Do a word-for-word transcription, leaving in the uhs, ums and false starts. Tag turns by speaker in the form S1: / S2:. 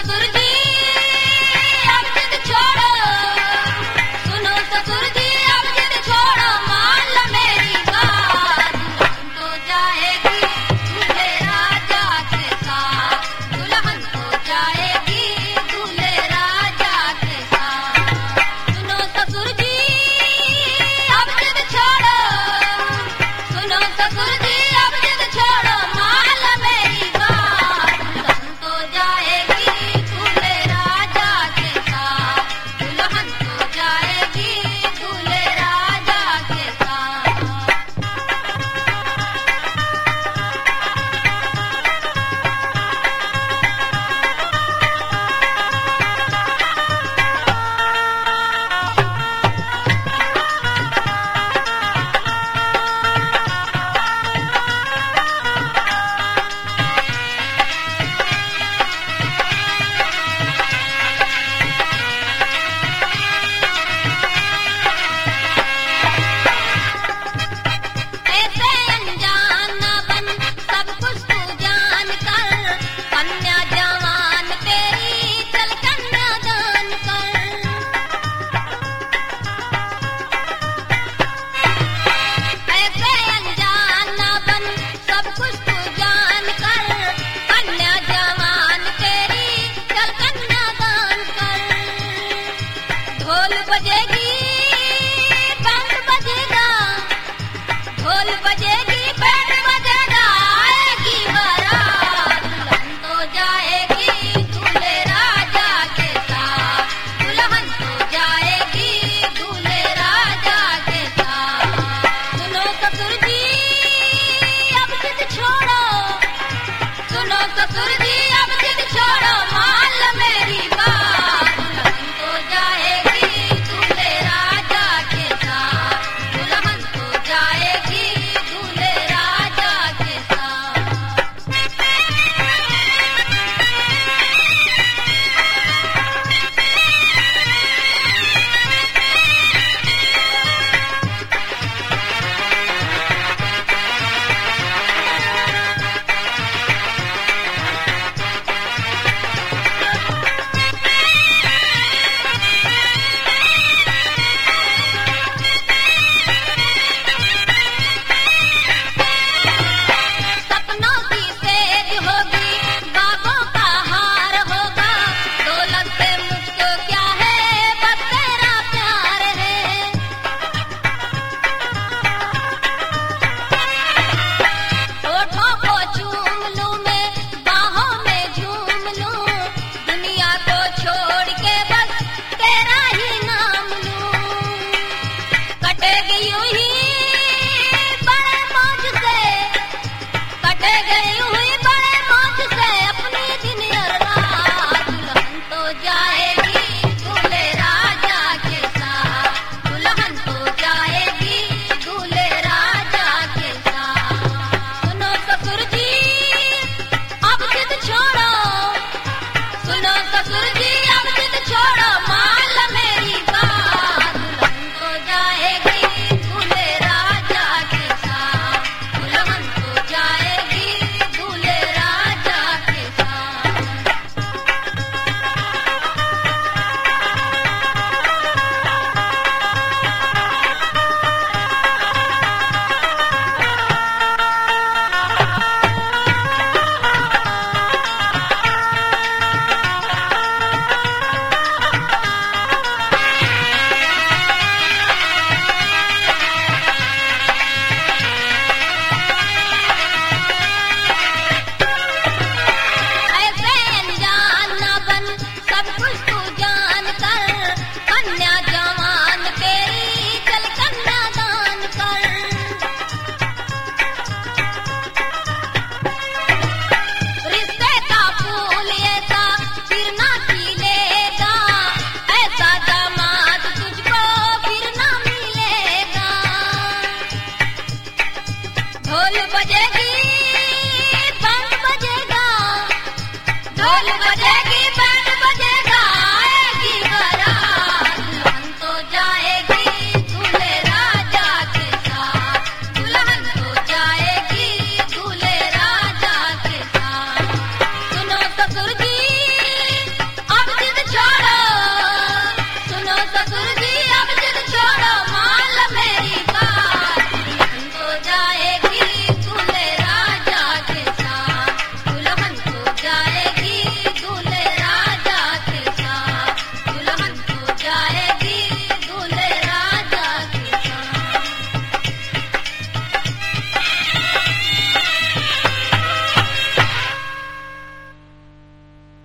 S1: ससुर जी अब जिद छोड़ो, सुनो ससुर जी अब जिद छोड़ो, मान लो मेरी बात, दुल्हन तो जाएगी दूल्हे राजा के साथ, दुल्हन तो जाएगी दूल्हे राजा के साथ। सुनो ससुर जी अब जिद छोड़ो, सुनो ससुर जी अब जिद छोड़ो, मान लो मेरी बात, दुल्हन तो जाएगी दूल्हे राजा के साथ, दुल्हन तो जाएगी दूल्हे राजा के साथ। ऐसे अनजान न बन, सब कुछ तू जान कर, कन्या जवान तेरी चल कन्यादान कर। ऐसे अनजान न बन, सब कुछ तू जान कर, कन्या जवान तेरी चल कन्यादान कर। ढोल बजेगी बैंड बजेगा, ढोल बजेगी बैंड बजेगा, आएगी बारात, दुल्हन तो जाएगी दूल्हे राजा के साथ, दुल्हन तो जाएगी दूल्हे राजा के साथ। सुनो ससुर जी अब जिद छोड़ो, सुनो ससुर जी अब जिद छोड़ो, मान लो मेरी बात, दुल्हन तो जाएगी दूल्हे राजा के साथ, दुल्हन तो जाएगी दूल्हे राजा के साथ। सपनों की सेज होगी, बागों का हार होगा, दौलत से मुझको क्या है, बस तेरा प्यार है। होठों को चूम लूं मैं, बाहों में झूम लूं, दुनिया को छोड़ के बस तेरा ही नाम लूं। कटेगी यूं ही बड़े मौज से, कटेगी यूं ही बड़े मौज से अपनी दिन और रात, दुल्हन तो जाएगी दूल्हे राजा के साथ, दुल्हन तो जाएगी दूल्हे राजा के साथ। सुनो ससुर जी अब जिद छोड़ो, सुनो ससुर जी अब जिद छोड़ो, मान लो मेरी बात, दुल्हन तो जाएगी दूल्हे राजा के साथ, दुल्हन तो जाएगी दूल्हे राजा के साथ। ऐसे अनजान न बन, सब कुछ तू जान कर, कन्या जवान तेरी चल कन्यादान कर। रिश्ते का फूल ऐसा फिर ना खिलेगा, ऐसा दामाद तुझको फिर ना मिलेगा। ढोल बजेगी बैंड बजेगा, ढोल बजेगी